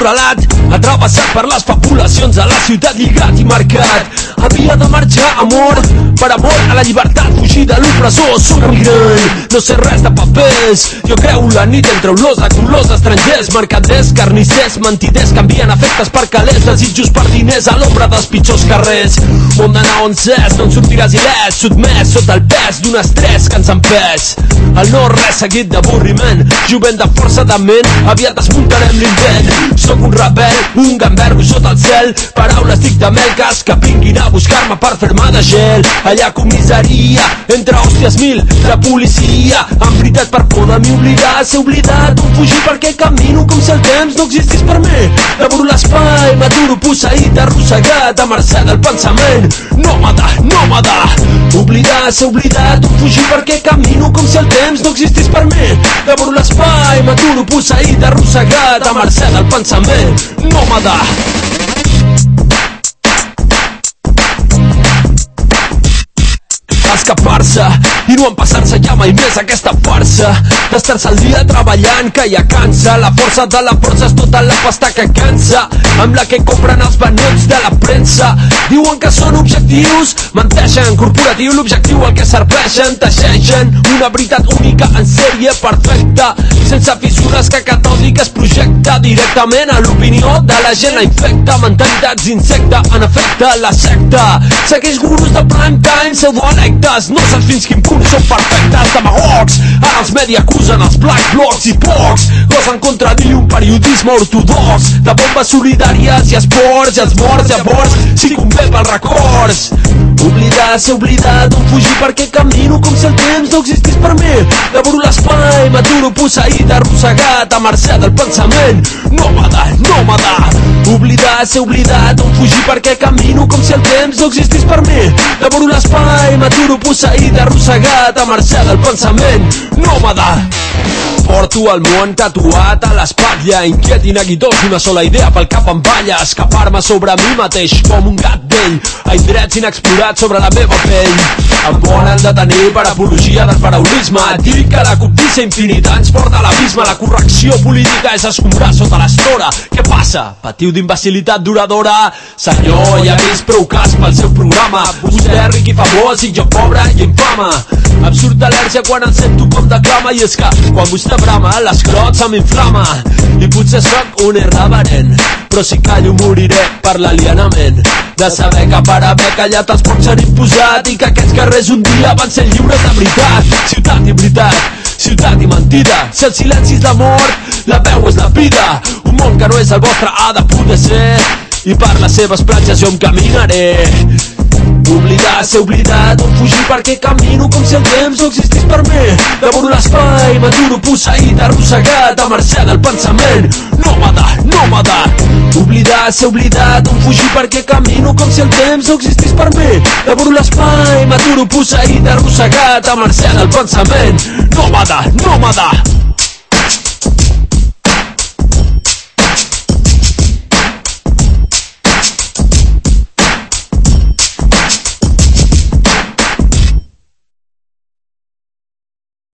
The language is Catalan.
acorralat, atrevessat per les populacions de la ciutat, lligat i marcat. Havia de marxar, amor, per amor a la llibertat, fugir de l'opressor. Soc emigrant, no sé res de papers, jo creu la nit entre olors de colors estrangers, mercaders, carnissers, mentiders, canvien efectes per calés, desitjos per diners a l'ombra dels pitjors carrers. Món d'anar on ses, no en sortiràs il·lès, sotmès sota el pes d'un estrès que ens empès. El no res seguit d'avorriment, jovent de força de ment, aviat desmuntarem l'invent. Soc un rebel, un gamberro sota el cel, paraules dic de melques que vinguin a buscar-me per fer-me de gel. Allà comissaria, entre hòsties mil, la policia, amb veritat per por de mi oblidar, ser oblidat, on fugir perquè camino com si el temps no existís per mi. Devoro l'espai, m'aturo posseït, arrossegat, a mercè del pensament. Nòmada, oblidar, ser oblidat, on fugir perquè camino com si el temps no existís per mi. Devoro l'espai, m'aturo posseït, arrossegat, a mercè del pensament. Nòmada. Escapar-se i no empassar-se ja mai més aquesta farsa d'estar-se al dia treballant, que ja cansa. La força de la força és tota la pasta que cansa, amb la que compren els venuts de la premsa. Diuen que són objectius, menteixen, corporatiu l'objectiu al que serveixen, teixeixen una veritat única en sèrie perfecta, sense fissures que catòdic es projecta directament a l'opinió de la gent, la infecta, mentalitats d'insecte, en efecte la secta segueix gurus de prime time, pseudoelectes, no saps fins quin punt són perfectes, demagogs, ara els media acusen els black blocs i pocs gosen contradir un periodisme ortodox de bombes solidàries i esports, i els morts llavors si convé pels records. Oblidar, ser oblidat, on fugir perquè camino com si el temps no existís per mi. Devoro l'espai, m'aturo posseït, arrossegat, a mercè del pensament. Nòmada. Oblidar, ser oblidat, on fugir perquè camino com si el temps no existís per mi. Devoro l'espai, m'aturo posseït, arrossegat, a mercè del pensament. Nòmada. Porto el món tatuat a l'espatlla, inquiet i neguitós, una sola idea pel cap em balla, escapar-me sobre mi mateix com un gat vell, a indrets inexplorats sobre la meva pell. Em volen detenir per apologia del paraulisme, dic que la cobdícia infinita ens porta a l'abisme, la correcció política és escombrar sota l'estora. Què passa? Patiu d'imbecilitat duradora? Senyor, ja he vist prou cas pel seu programa, vostè ric i famós i jo pobre i infame. Em surt al·lèrgia quan em sento com declama, i és que quan vostè brama l'escrot se m'inflama. I potser sóc un irreverent, però si callo moriré per l'alienament de saber que per haver callat els pocs s'han imposat, i que aquests carrers un dia van ser lliures de veritat. Ciutat i veritat, ciutat i mentida, si el silenci és la mort, la veu és la vida. Un món que no és el vostre ha de poder ser, i per les seves platges jo em caminaré. Oblidar, ser oblidat, on fugir perquè camino com si el temps no existís per mi. Devoro l'espai, m'aturo posseït, arrossegat, a mercè del pensament. Nòmada. Oblidar, ser oblidat, on fugir perquè camino com si el temps no existís per mi. Devoro l'espai, m'aturo posseït, arrossegat, a mercè del pensament. Nòmada.